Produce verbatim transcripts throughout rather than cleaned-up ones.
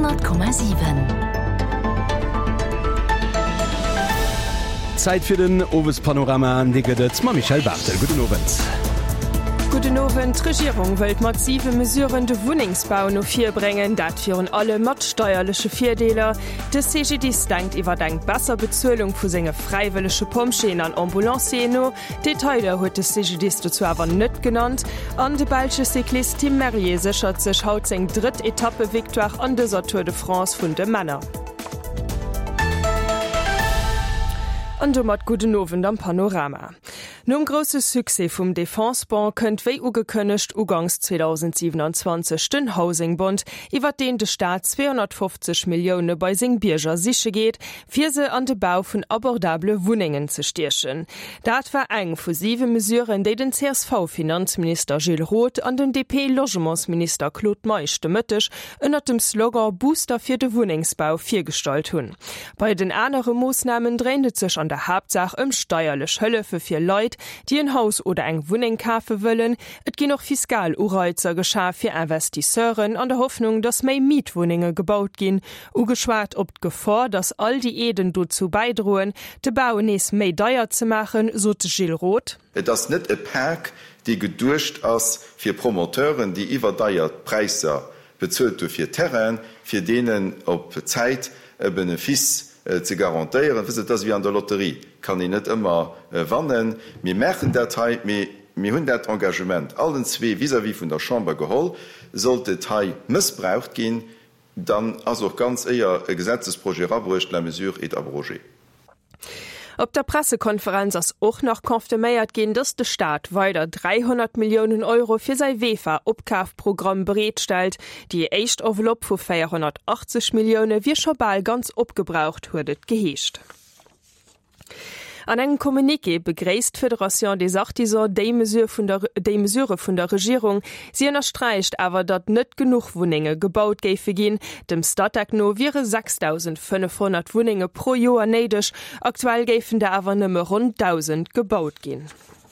hundert Komma sieben. Zeit für den Oves Panorama an die Gedet ma Michael Bartel. Guten Abend. Guten Abend. Regierung will massive Mesuren de Wohnungsbau no vier bringen, dat führen alle matsteuerliche Vierdeler. De C G D denkt iwwer denkt besser Bezahlung vu senge freiwillige Pomschen an Ambulanceno. Detailer huet de C G D dazu aber net genannt. An de Belsche Cyclist Team Merrier sichert sich haut seng dritt Etappe Victoire an der Tour de France vun de Männer. Und du mat guten Abend am Panorama. Nom grosse Suse vum Defensbank kënnt wéi ugekënnecht ugangs zweitausendsiebenundzwanzig den Housingbund, iwwer den de Staat zweihundertfünfzig Millionen bei seng Bierger siche geht, fir se an de Bau vun abordable Wuningen ze stierchen. Dat war eng fusive Mesuren, déi den C S V-Finanzminister Gilles Roth an den D P-Logementsminister Claude Meischte Mëttech ënner dem Slogan Booster fir de Wuningsbau firstalt hunn. Bei den anere Moosnamen dreht sech an der Hauptsach ëm steuerlech Hëllefe fir Leiit, die ein Haus oder eng Wuning kafe wollen. Et gi noch Fiskalureizer geschah fir Investisseuren an der Hoffnung, dass méi Mietwohninge gebaut gin, ugeschwart op d' Gefahr, dass all die Eden dazu beidrohen, de Bau nees méi deier zu machen, so Gilles Roth. Das net e Perk, die gedurcht ass fir Promoteuren, die iwwer deiert Preiser bezölt fir Terrain, fir denen op Zeit e Benefis zu garantieren, das wie an der Lotterie kann ich nicht immer äh, wannen. Wir merken Datei mir hun dat Engagement allen zwei vis wie von der Chambre geholt, sollte Teil missbraucht gehen, dann also ganz eher ein Gesetzesprojekt abrucht la mesure et abrogé. Op der Pressekonferenz ass och noch konfirméiert gin, dats de Staat weiter dreihundert Millionen Euro fir sei Wefer-Opkafprogramm bereetstellt, die echt Enveloppe vu vierhundertachtzig Millionen wie schon bald ganz opgebraucht huet geheescht. An eng Kommuniqué begréist Föderation des Artisans déi Mesure vun der, mesure vun der Regierung. Sie ënnerstreicht awer, dat net genug Wuninge gebaut géife gin. Dem Stadtag no wiere sechstausendfünfhundert Wuninge pro Joer neidech. Aktuell géifen der awer nëmme rund tausend gebaut gin.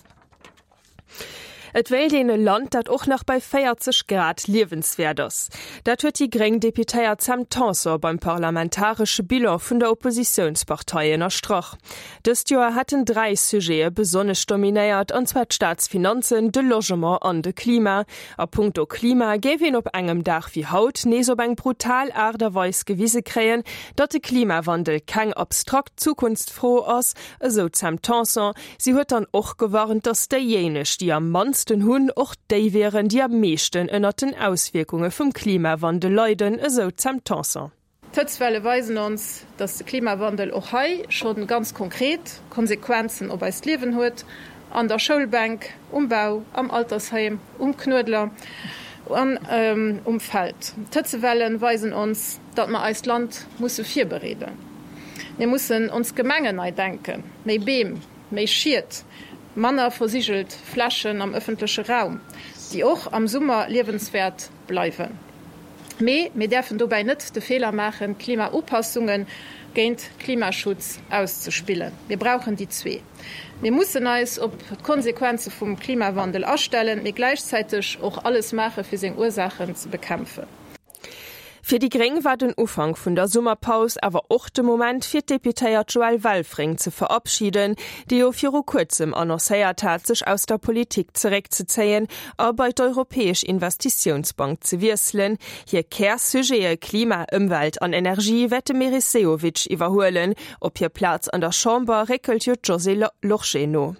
Et will dene Land dat och noch bei vierzig Grad liewenswert ist. Dat huet die Greng Deputéiert Sam Tansor beim parlamentarische Bilan vun der Oppositionsparteien erstroch. Dëst Joer hatten drei Sujets besonnech dominéiert, an zwar Staatsfinanzen, de Logement an de Klima. A puncto Klima géif hin op engem Dach wie Haut nees op eng brutal aarderweis Gewiese kräen, dat de Klimawandel keng abstrakt zukunftsfroh ass, eso Sam Tansor. Sie huet dann och gewarnt, dass derjenech, die am mansten hunn och déi wären die am meeschten ënnerten Auswirkungen vum Klimawandel leiden, eso Sam Tansor. Tëtzwelle weisen uns, dass der Klimawandel auch hei schon ganz konkret Konsequenzen op eis Leben huet, an der Schulbank, Umbau, am Altersheim, um Knödler, an ähm, Umfeld. Tëtzewellen weisen uns, dat man als Land musse vier bereden. Wir müssen uns Gemengen denken, méi Beem, méi schiert, Manner versiegelt Flaschen am öffentlichen Raum, die auch am Sommer lebenswert bleiben. Me, wir dürfen dabei nicht den Fehler machen, Klimaanpassungen gegen Klimaschutz auszuspielen. Wir brauchen die zwei. Wir müssen uns auf Konsequenzen vom Klimawandel ausstellen, wir gleichzeitig auch alles machen, für seine Ursachen zu bekämpfen. Für die Greng war den Ufang vun der Sommerpaus aber auch der Moment fir Deputéiert Joel Walfring zu verabschieden, die auf ihre kurzem annoncéiert hat, sich aus der Politik zurückzuziehen, aber bei der Europäischen Investitionsbank zu wirselen. Hier Kehrsujet Klima, Umwelt an Energie wette Merisejovic überholen, ob ihr Platz an der Chambre rekelt José Locheno.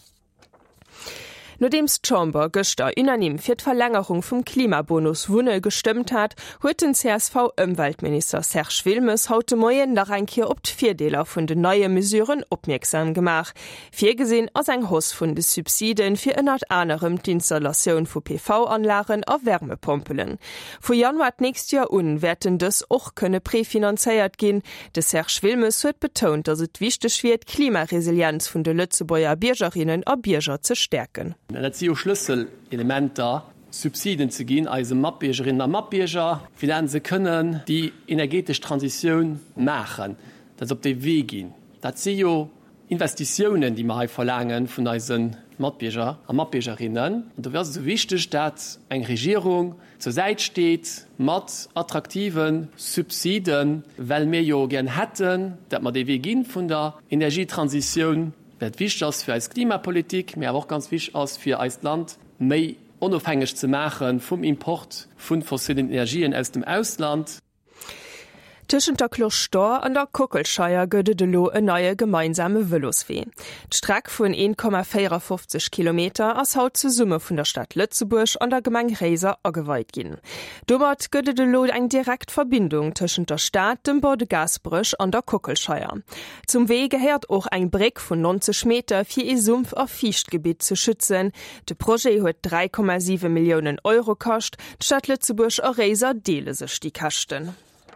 Nodems Chamber gëster unanim fir d'Verlängerung vum Klimabonus Wunne gestimmt hat, huet den C S V-Umweltminister Serge Wilmes haute Moien nach einkehr op d'Vierdeler vun de neue Mesuren opmerksam gemach. Vier gesinn ass eng Hoss vun de Subsiden fir ënnert anerem d'Installationun vu P V-Anlagen a Wärmepompelen. Vo Januar nächst Jahr un werden des och könne präfinanzéiert gin. De Serge Wilmes huet betont, dass et wichtech wird Klimaresilienz vun de Lützebäuer Biergerinnen a Bierger ze stärken. Schlüsselelementer Subsiden zu gehen als Mappbiergerinnen und Mappbierger, wie sie können die energetische Transition machen, das auf den Weg gehen. Das sind ja Investitionen, die wir verlangen von unseren Matbürger und Matbürgerinnen. Und da wäre es so wichtig, dass eine Regierung zur Seite steht, mit attraktiven Subsidien, weil wir ja gerne hätten, dass wir den Weg gehen von der Energietransition, das wichtig ist für unsere Klimapolitik, aber auch ganz wichtig ist für unser Land, mehr unabhängig zu machen vom Import von fossilen Energien aus dem Ausland. Tischen der Klostor an der Kuckelscheier gëtt de lo e neue gemeinsame Veloswee. D'Streck vun een Komma fünfundvierzig Kilometer ass haut ze Summe vun der Stadt Lützeburg an der Gemeng Reiser ageweit ginn. Dommert gëtt de lo eng direkt Verbindung tschen der Stadt, dem Bordegasbrüch an der Kuckelscheier. Zum Wee gehäert och eng Breck vun neunzig Meter fir e Sumpf a Fichtgebiet ze schützen. De Projekt huet drei Komma sieben Millionen Euro kascht, d'Stadt Lützeburg a Reiser deele sech die Kachten.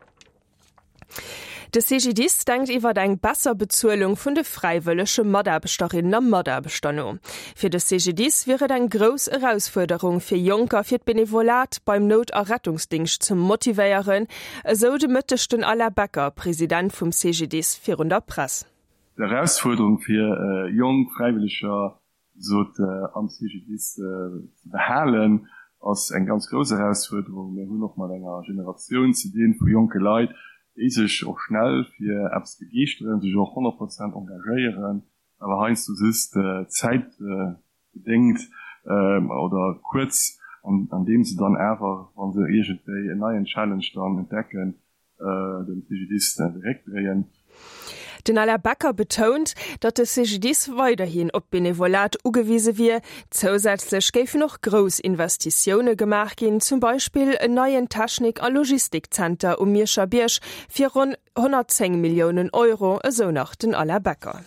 De C G D denkt iwwer eng besser Bezuelung vun de freiwëllesche Modderbestorinnen am Modderbestanno. Fi de C G D wäre eng gros Herausforderung fir Junker fir d Benevolat beim Not- a Rettungsdienst zum motivéieren, eso de Mëttechten aller Bäcker, Präsident vum C G D fir der Press. Die Herausforderung fir äh, jung freiwilliger so äh, am C G D äh, zu behalen ass eng ganz grosse Herausforderung, hun noch mal enger Generation zu denen vu junge Leiit, is auch schnell für Apps begeistern, sich auch hundert Prozent engagieren, aber heinz du ist äh, Zeit äh, bedingt ähm, oder kurz, an, an dem sie dann einfach, wenn sie irgendwie einen neuen Challenge dann entdecken, äh, den C G D direkt drehen. Den aller Bäcker betont, dat de C G D weiterhin op Benevolat ugewiese wie, zusätzlich géife noch Großinvestitionen gemacht gin, zum Beispiel en neuen Technik- a Logistikcenter um Mirscher Birsch fir rund hundertzehn Millionen Euro, eso nach den aller Bäcker.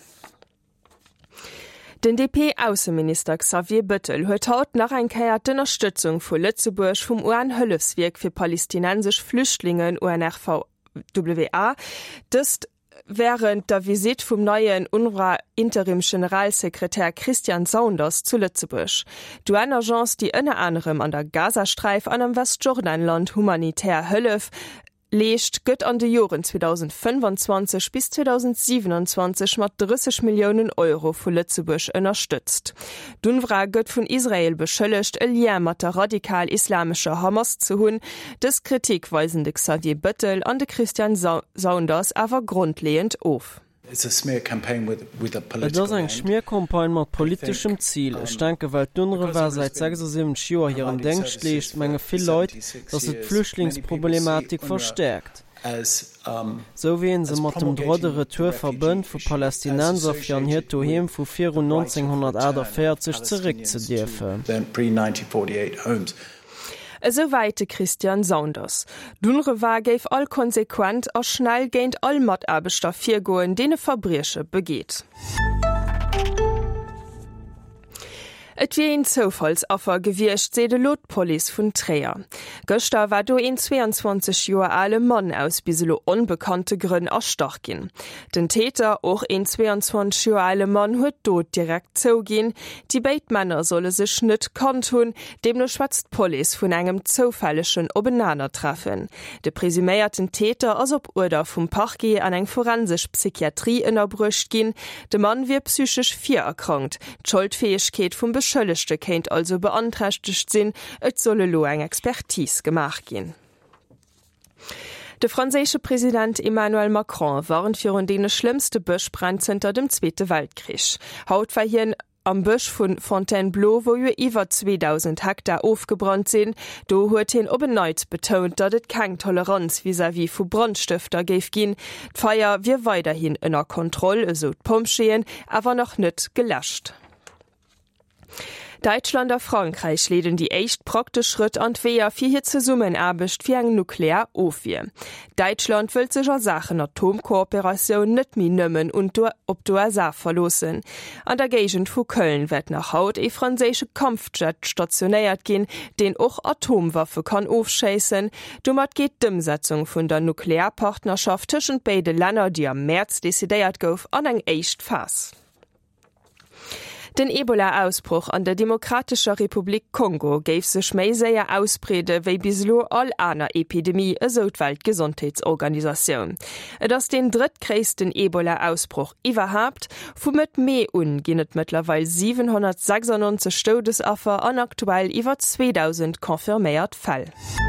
Den D P-Außenminister Xavier Bettel huet haut nach enkeier d'Unterstützung vu Lützeburg vum U N-Hëllefswerk fir palästinensisch Flüchtlingen U N R V W A, dëst während der Visit vom neuen U N R W A-Interim-Generalsekretär Christian Saunders zu Lützeburg. Die U N-Agence, die unter anderem an der Gazastreif an dem Westjordanland humanitär hëllef, lecht gëtt an de Joren zweitausendfünfundzwanzig bis zweitausendsiebenundzwanzig mat dreißig Millionen Euro vu Lützeburg unterstützt. D'UNRWA gëtt vun Israel beschëllecht, e Lien mat der radikal islamischer Hamas zu hunn, des kritikweisende Xavier Bettel an de Christian Sa- Saunders awer grundlehend of. Et ass eng Schmierkompagne mat politischem Ziel. Ich denke, weil d'Unre war seit sechsundsiebzig Joer hireieren Denkst lecht menge vill Leut, dats et Flüchtlingsproblematik verstärkt. So wien se mat dem Drodde Retour verbënnt vu Palästinenser fir an hir Toheem vu neunzehnhundertachtundvierzig zerek ze diefe. So weite Christian Saunders. D'Unre war geif all konsequent a schnell géint all Modderbeter virgoen, dee Verbrische begeht. Et wie en Zofallsaffer gewircht se de Lotpolice vun Träer. Göster war do en zweiundzwanzig Joer alle Mann aus biselo unbekannte Grünn erstoch gin. Den Täter och en zweiundzwanzig Joer alle Mann huet dot direkt zougin. Die Beitmänner solle sech net kant hunn, dem no schwatzt Police vun engem zofälleschen Obenaner treffen. De presüméierten Täter ass op Urder vum Parquet an eng forensisch Psychiatrie ënnerbrucht gin. De Mann wie psychisch vier erkrankt. D'Schuldfähigkeit vum Beschëllechte kennt also beanträchtigt sinn, et solle lo eng Expertise gemacht gin. Der französische Präsident Emmanuel Macron waren für un dene schlimmste Böschbrand hinter dem Zweite Weltkrieg. Haut war hier am Bösch von Fontainebleau, wo jo iwwer zweitausend Hektar aufgebrannt sind, do huet hin obeneut betont, dat et keng Toleranz vis-à-vis vu Brandstifter geif gin. D'Feier wie weiterhin ënner Kontrolle, eso d'Pompscheen, aber noch net gelöscht. Deutschland a Frankreich leden die echt praktisch Schritt an Wehr fir hier ze summen erbecht fir eng nuklear ofwie. Deutschland will secher Sachen Atomkooperation net mi nëmmen und op do Sa verlosen. An der Gegend vu Köln wird nach Haut e franzésche Kampfjet stationéiert gin, den och Atomwaffe kann ofscheessen. Dummer geht d'Umsetzung vun der Nuklearpartnerschaft tschen beide Länder, die am März desideiert gouf, an eng echt Fass. Den Ebola-Ausbruch an der Demokratischer Republik Kongo gäif sech méi séier Ausbrede wéi bislo all aner Epidemie e Weltgesundheitsorganisationun. Et ass den drittkréisten Ebola-Ausbruch iwwerhabt, vum et méi un ginnet mittlerweile siebenhundertsechsundneunzig Todesaffer an aktuell iwwer zweitausend konfirméiert Fall.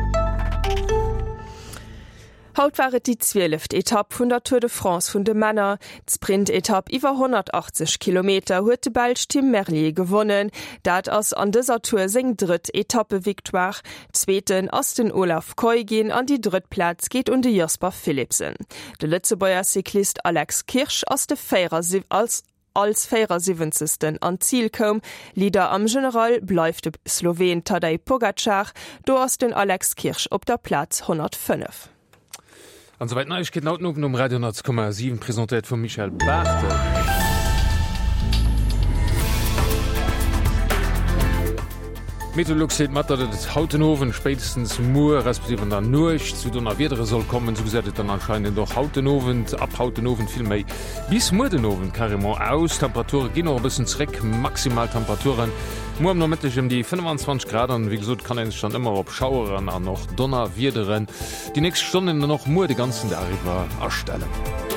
Haut waret die zwölfte Etappe vun der Tour de France vun de Männer. Sprint-Etappe iwwer hundertachtzig Kilometer huet de Belg Tim Merlier gewonnen. Dat ass an dëser Tour seng dritt Etappe-Victoire. Zweeten ass den Olaf Koigin an die Drittplatz geht un de Jasper Philipsen. De Lützebauer Cyklist Alex Kirsch ass de Féirer als als vierundsiebzigsten an Ziel kom, Lieder am General bleif de Slowen Tadej Pogacar, do ass den Alex Kirsch op der Platz hundertfünf. An soweit na ich geht laut um Radio null Komma sieben präsentiert von Michael Bartel. Meteorolog seht mat, dat et Hautenoven spätestens Moer respektive der Nucht zu donner Wedere soll kommen, so gesätet dann anscheinend doch Hautenoven, ab Hautenoven viel méi. Bis Mordenoven karrement aus, Temperatur gehen noch ein bisschen zurück, Maximaltemperaturen. Mo am normalmetisch um die fünfundzwanzig Grad an wie gesagt kann es schon immer op Schaueren an noch Donner Wederen. Die nächste Stunde noch Moer die ganzen darüber erstellen.